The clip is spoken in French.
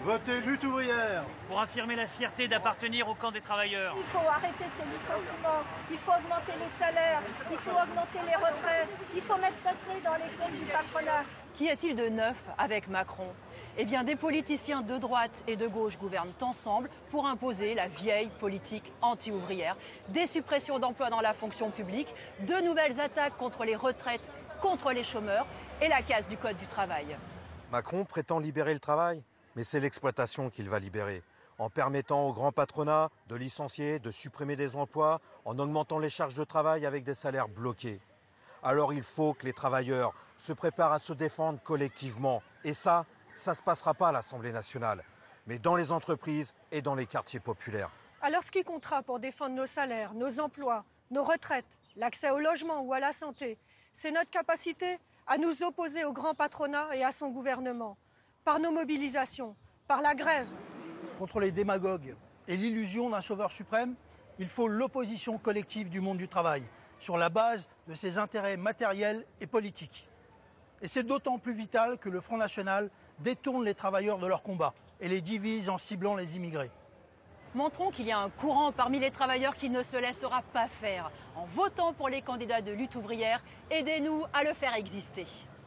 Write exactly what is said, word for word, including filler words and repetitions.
Votez lutte ouvrière. Pour affirmer la fierté d'appartenir au camp des travailleurs. Il faut arrêter ces licenciements, il faut augmenter les salaires, il faut augmenter les retraites, il faut mettre notre nez dans les comptes du patronat. Qu'y a-t-il de neuf avec Macron? Eh bien, des politiciens de droite et de gauche gouvernent ensemble pour imposer la vieille politique anti-ouvrière, des suppressions d'emplois dans la fonction publique, de nouvelles attaques contre les retraites, contre les chômeurs et la casse du code du travail. Macron prétend libérer le travail, mais c'est l'exploitation qu'il va libérer, en permettant au grand patronat de licencier, de supprimer des emplois, en augmentant les charges de travail avec des salaires bloqués. Alors il faut que les travailleurs se préparent à se défendre collectivement. Et ça, ça ne se passera pas à l'Assemblée nationale, mais dans les entreprises et dans les quartiers populaires. Alors ce qui comptera pour défendre nos salaires, nos emplois, nos retraites, l'accès au logement ou à la santé, c'est notre capacité à nous opposer au grand patronat et à son gouvernement, par nos mobilisations, par la grève. Contre les démagogues et l'illusion d'un sauveur suprême, il faut l'opposition collective du monde du travail, sur la base de ses intérêts matériels et politiques. Et c'est d'autant plus vital que le Front National détourne les travailleurs de leur combat et les divise en ciblant les immigrés. Montrons qu'il y a un courant parmi les travailleurs qui ne se laissera pas faire. En votant pour les candidats de lutte ouvrière, aidez-nous à le faire exister.